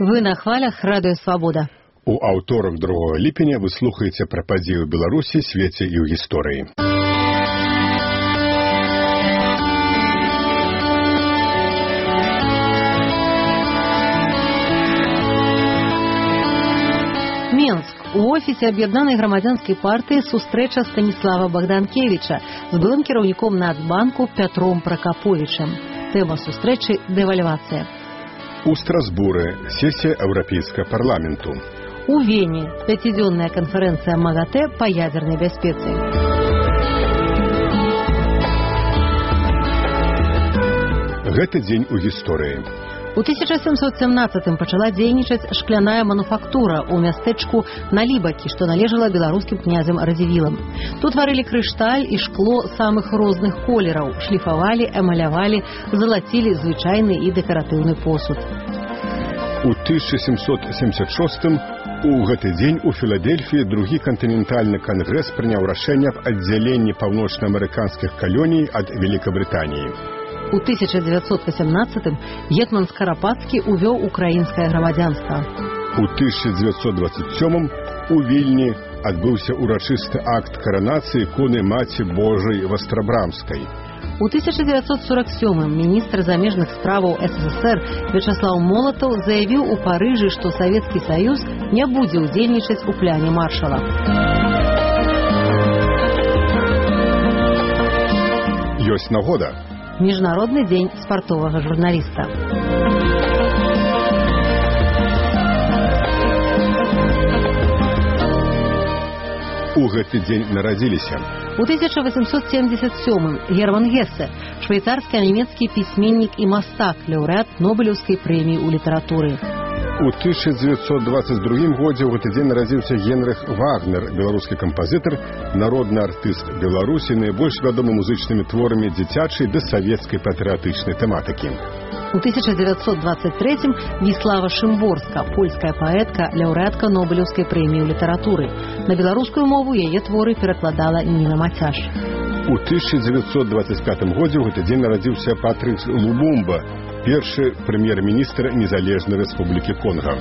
Вы на хвалях Радыё Свабода. У аўторак 2 ліпеня вы слухаеце пра падзеі ў Беларусі, свеце і ў гісторыі. Менск. У офісе аб'яднанай грамадзянскай партыі сустрэча Станіслава Богданкевіча з былым кіраўніком Нацбанку Пятром Пракаповічам. Тэма сустрэчы – дэвальвацыя. У Страсбуры сесія Еўрапейскага парламенту. У Вене 5-дзённая канферэнцыя МАГАТЭ па ядзернай бяспецы. Гэты дзень у гісторыі. У 1717-м пачала дзейнічаць шкляная мануфактура ў мястэчку Налібакі, што належала беларускім князям Радзівілам. Тут варылі крышталь і шкло самых розных колераў, шліфавалі, эмалявалі, залацілі звычайны і дэкаратыўны посуд. У 1776-м у гэты дзень у Філадельфіі другі кантынентальны кангрэс прыняў рашэнне аб аддзяленні паўночнаамерыканскіх калоній ад Великабрытаніі. У 1918-м гетман Скарапацкі увёў украінскае грамадзянства. У 1927-м у Вільні адбыўся урачысты акт каранацыі іконы Маці Божай Вастрабрамскай. У 1947-м міністр замежных справаў СССР Вячаслаў Молатаў заявіў у Парыжы, што Савецкі Саюз не будзе ўдзельнічаць у пляне маршала. Ёсць нагода. Міжнародны дзень спартовага журналіста. У гэты дзень нарадзіліся. У 1877-м Герман Гессе, швейцарскі-нямецкі пісьменнік і мастак, лаўрэат Нобелеўскай прэміі ў літаратуры. У 1922 годзе ў гэты дзень нарадзіўся Генрых Вагнер, беларускі кампазітар, народны артыст Беларусі, найбольш вядомы музычнымі творамі дзіцячай ды савецкай патрыятычнай тэматыкі. У 1923-м Віслава Шымборска, польская паэтка, лаўрэатка Нобелеўскай прэміі ў літаратуры. На беларускую мову яе творы перакладала Ніна Мацяш. У 1925 годзе ў гэты дзень нарадзіўся Патрык Лумумба, першы прэм'ер-міністр Незалежнай Рэспублікі Конга.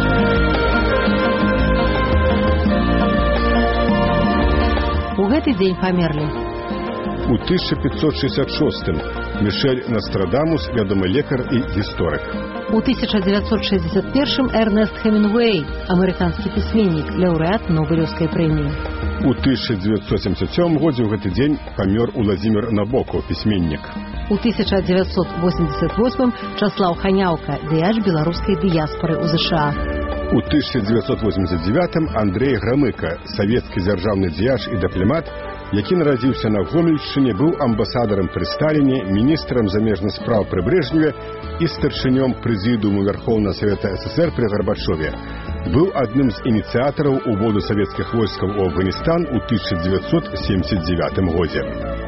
У гэты дзень памерлі. У 1566-м Мішель Настрадамус, вядомы лекар і гісторык. У 1961-м Эрнест Хемінгуэй, амерыканскі пісьменнік, лаўрэат Нобелеўскай прэміі. У 1977 годзе ў гэты дзень памёр Уладзімір Набокаў, пісьменнік. У 1988-м Часлаў Ханяўка, дзеяч беларускай дыяспары ў ЗША. У 1989-м Андрэй Грамыка, савецкі дзяржаўны дзеяч і дыпламат, які нарадзіўся на Гомельшчыне, быў амбасадарам пры Сталіне, міністрам замежных спраў пры Брэжневе і старшынём прэзідыуму Вярхоўнага Савета СССР пры Гарбачове. Быў адным з ініцыятараў уводу савецкіх войскаў у Афганістан у 1979 годзе.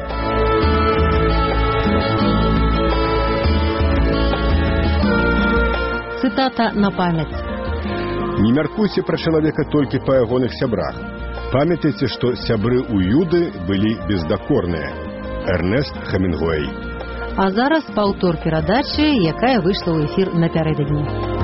Цытата на памяць. Не мяркуйце пра чалавека толькі па ягоных сябрах. Памятайце, што сябры ў Юды былі бездакорныя. Эрнест Хемінгуэй. А зараз паўтор перадачы, якая выйшла ў эфір напярэдадні.